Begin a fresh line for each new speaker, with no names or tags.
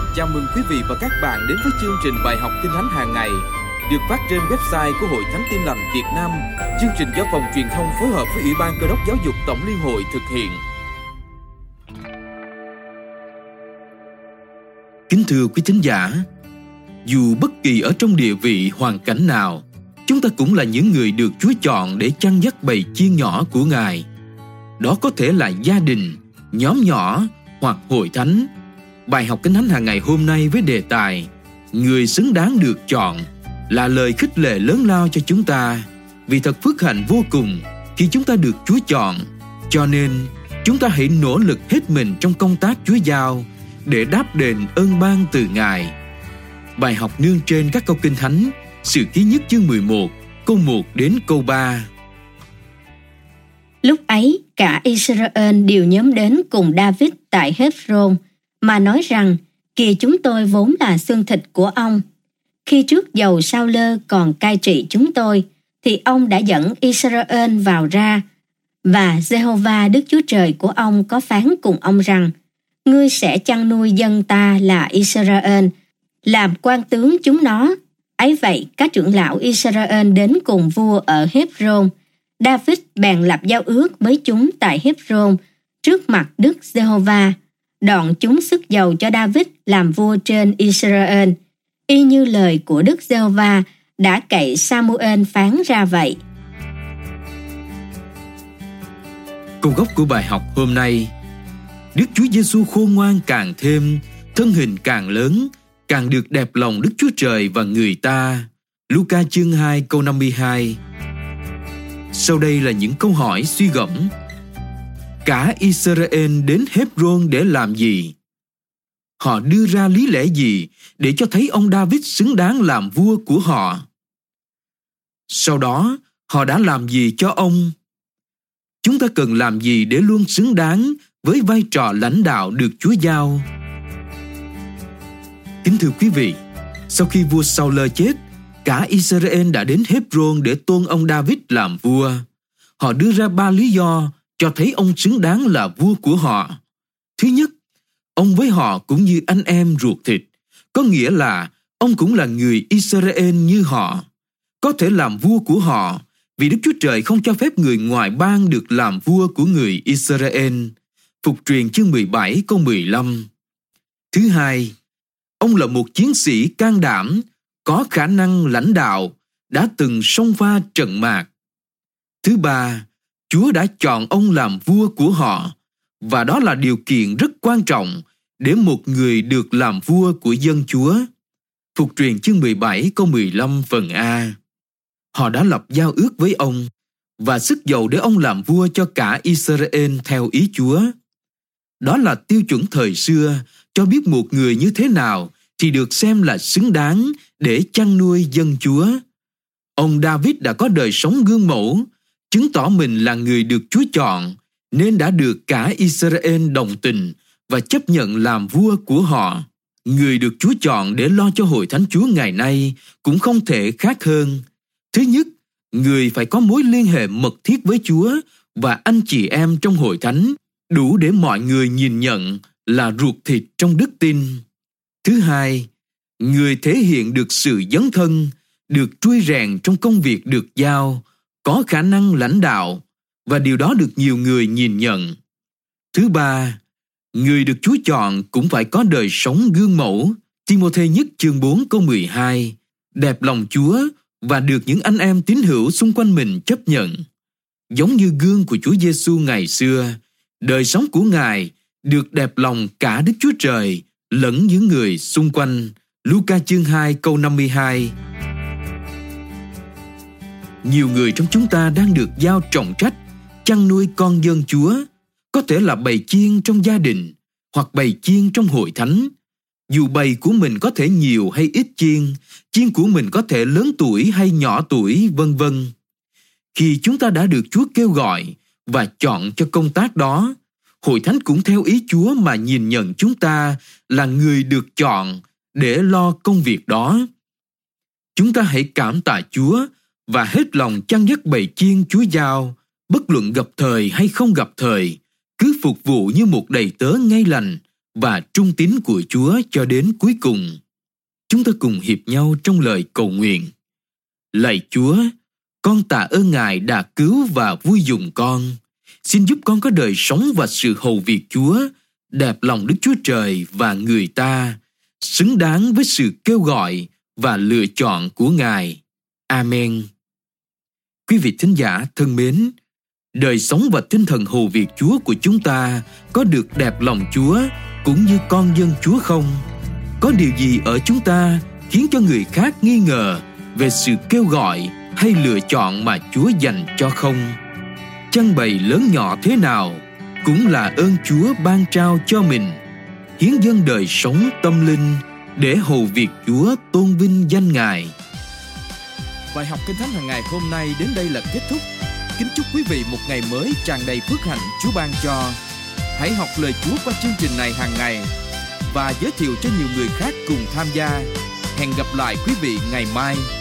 Chào mừng quý vị và các bạn đến với chương trình bài học Kinh Thánh hàng ngày được phát trên website của Hội Thánh Tin Lành Việt Nam. Chương trình do Phòng Truyền thông phối hợp với Ủy ban Cơ đốc Giáo dục Tổng Liên hội thực hiện.
Kính thưa quý thính giả, dù bất kỳ ở trong địa vị hoàn cảnh nào, chúng ta cũng là những người được Chúa chọn để chăn dắt bầy chiên nhỏ của Ngài. Đó có thể là gia đình, nhóm nhỏ hoặc hội thánh. Bài học Kinh Thánh hàng ngày hôm nay với đề tài Người xứng đáng được chọn là lời khích lệ lớn lao cho chúng ta, vì thật phước hạnh vô cùng khi chúng ta được Chúa chọn. Cho nên chúng ta hãy nỗ lực hết mình trong công tác Chúa giao để đáp đền ơn ban từ Ngài. Bài học nương trên các câu Kinh Thánh Sử Ký Nhất chương 11 câu 1 đến câu 3.
Lúc ấy cả Israel đều nhóm đến cùng David tại Hebron mà nói rằng: Kìa, chúng tôi vốn là xương thịt của ông. Khi trước dầu Sao-lơ còn cai trị chúng tôi, thì ông đã dẫn Israel vào ra. Và Giê-hô-va Đức Chúa Trời của ông có phán cùng ông rằng: Ngươi sẽ chăn nuôi dân ta là Israel, làm quan tướng chúng nó. Ấy vậy, các trưởng lão Israel đến cùng vua ở Hebron. David bèn lập giao ước với chúng tại Hebron trước mặt Đức Giê-hô-va. Đoạn chúng sức dầu cho David làm vua trên Israel, y như lời của Đức Giê-hô-va đã cậy Sa-mu-ên phán ra vậy.
Câu gốc của bài học hôm nay: Đức Chúa Giêsu khôn ngoan càng thêm, thân hình càng lớn, càng được đẹp lòng Đức Chúa Trời và người ta. Luca chương 2 câu 52. Sau đây là những câu hỏi suy gẫm. Cả Israel đến Hebron để làm gì? Họ đưa ra lý lẽ gì để cho thấy ông David xứng đáng làm vua của họ? Sau đó, họ đã làm gì cho ông? Chúng ta cần làm gì để luôn xứng đáng với vai trò lãnh đạo được Chúa giao? Kính thưa quý vị, sau khi vua Sao-lơ chết, cả Israel đã đến Hebron để tôn ông David làm vua. Họ đưa ra 3 lý do cho thấy ông xứng đáng là vua của họ. Thứ nhất, ông với họ cũng như anh em ruột thịt, có nghĩa là ông cũng là người Israel như họ, có thể làm vua của họ, vì Đức Chúa Trời không cho phép người ngoại bang được làm vua của người Israel. Phục truyền chương 17 câu 15. Thứ hai, ông là một chiến sĩ can đảm, có khả năng lãnh đạo, đã từng xông pha trận mạc. Thứ ba, Chúa đã chọn ông làm vua của họ, và đó là điều kiện rất quan trọng để một người được làm vua của dân Chúa. Phục truyền chương 17 câu 15 phần A. Họ đã lập giao ước với ông và sức dầu để ông làm vua cho cả Israel theo ý Chúa. Đó là tiêu chuẩn thời xưa cho biết một người như thế nào thì được xem là xứng đáng để chăn nuôi dân Chúa. Ông David đã có đời sống gương mẫu, chứng tỏ mình là người được Chúa chọn, nên đã được cả Israel đồng tình và chấp nhận làm vua của họ. Người được Chúa chọn để lo cho hội thánh Chúa ngày nay cũng không thể khác hơn. Thứ nhất, người phải có mối liên hệ mật thiết với Chúa và anh chị em trong hội thánh, đủ để mọi người nhìn nhận là ruột thịt trong đức tin. Thứ hai, người thể hiện được sự dấn thân, được trui rèn trong công việc được giao, có khả năng lãnh đạo, và điều đó được nhiều người nhìn nhận. Thứ ba, người được Chúa chọn cũng phải có đời sống gương mẫu. Ti-mô-thê nhất chương 4 câu 12, đẹp lòng Chúa và được những anh em tín hữu xung quanh mình chấp nhận. Giống như gương của Chúa Giêsu ngày xưa, đời sống của Ngài được đẹp lòng cả Đức Chúa Trời lẫn những người xung quanh. Luca chương 2 câu 52. Nhiều người trong chúng ta đang được giao trọng trách chăn nuôi con dân Chúa, có thể là bầy chiên trong gia đình hoặc bầy chiên trong hội thánh. Dù bầy của mình có thể nhiều hay ít chiên của mình có thể lớn tuổi hay nhỏ tuổi, vân vân. Khi chúng ta đã được Chúa kêu gọi và chọn cho công tác đó, hội thánh cũng theo ý Chúa mà nhìn nhận chúng ta là người được chọn để lo công việc đó. Chúng ta hãy cảm tạ Chúa và hết lòng chăn dắt bầy chiên Chúa giao, bất luận gặp thời hay không gặp thời, cứ phục vụ như một đầy tớ ngay lành và trung tín của Chúa cho đến cuối cùng. Chúng ta cùng hiệp nhau trong lời cầu nguyện. Lạy Chúa, con tạ ơn Ngài đã cứu và vui dùng con. Xin giúp con có đời sống và sự hầu việc Chúa, đẹp lòng Đức Chúa Trời và người ta, xứng đáng với sự kêu gọi và lựa chọn của Ngài. Amen. Quý vị thính giả thân mến, đời sống và tinh thần hầu việc Chúa của chúng ta có được đẹp lòng Chúa cũng như con dân Chúa không? Có điều gì ở chúng ta khiến cho người khác nghi ngờ về sự kêu gọi hay lựa chọn mà Chúa dành cho không? Chăn bày lớn nhỏ thế nào cũng là ơn Chúa ban trao cho mình, hiến dâng đời sống tâm linh để hầu việc Chúa tôn vinh danh Ngài.
Bài học Kinh Thánh hàng ngày hôm nay đến đây là kết thúc. Kính chúc quý vị một ngày mới tràn đầy phước hạnh Chúa ban cho. Hãy học lời Chúa qua chương trình này hàng ngày và giới thiệu cho nhiều người khác cùng tham gia. Hẹn gặp lại quý vị ngày mai.